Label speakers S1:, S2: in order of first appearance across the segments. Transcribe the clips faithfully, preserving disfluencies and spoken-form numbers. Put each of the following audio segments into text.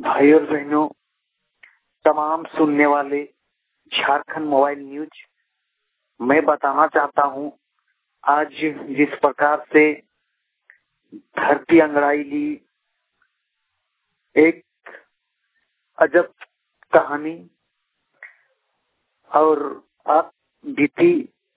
S1: भाई और बहनों, तमाम सुनने वाले झारखंड मोबाइल न्यूज, मैं बताना चाहता हूं आज जिस प्रकार से धरती अंगड़ाई ली, एक अजब कहानी और आप बीती।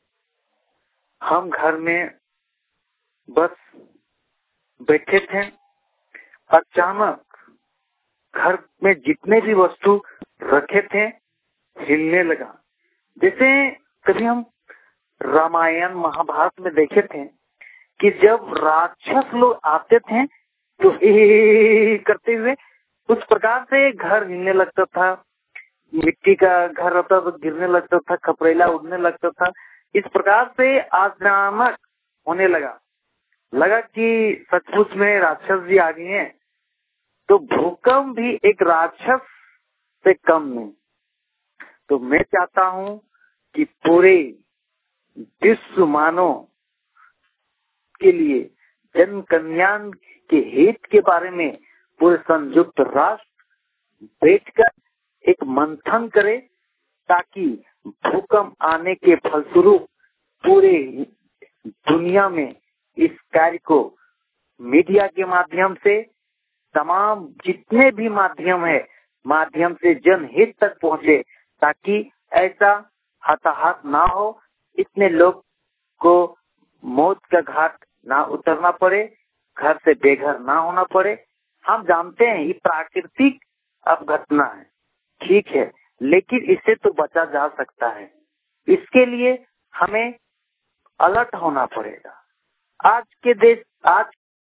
S1: हम घर में बस बैठे थे, अचानक घर में जितने भी वस्तु रखे थे हिलने लगा। जैसे कभी हम रामायण महाभारत में देखे थे कि जब राक्षस लोग आते थे तो ए करते हुए, उस प्रकार से घर हिलने लगता था, मिट्टी का घर रहता तो गिरने लगता था, खपरेला उड़ने लगता था। इस प्रकार से अचानक होने लगा लगा कि सचमुच में राक्षस जी आ गए हैं। तो भूकंप भी एक राक्षस से कम नहीं। तो मैं चाहता हूं कि पूरे विश्व मानव के लिए जन कल्याण के हित के बारे में पूरे संयुक्त राष्ट्र बैठकर एक मंथन करे, ताकि भूकंप आने के फलस्वरूप पूरे दुनिया में इस कार्य को मीडिया के माध्यम से, तमाम जितने भी माध्यम है माध्यम से जनहित तक पहुंचे, ताकि ऐसा हताहत ना हो, इतने लोग को मौत का घाट ना उतरना पड़े, घर से बेघर ना होना पड़े। हम जानते हैं ये प्राकृतिक अपघटना है, ठीक है, लेकिन इससे तो बचा जा सकता है। इसके लिए हमें अलर्ट होना पड़ेगा। आज के देश आज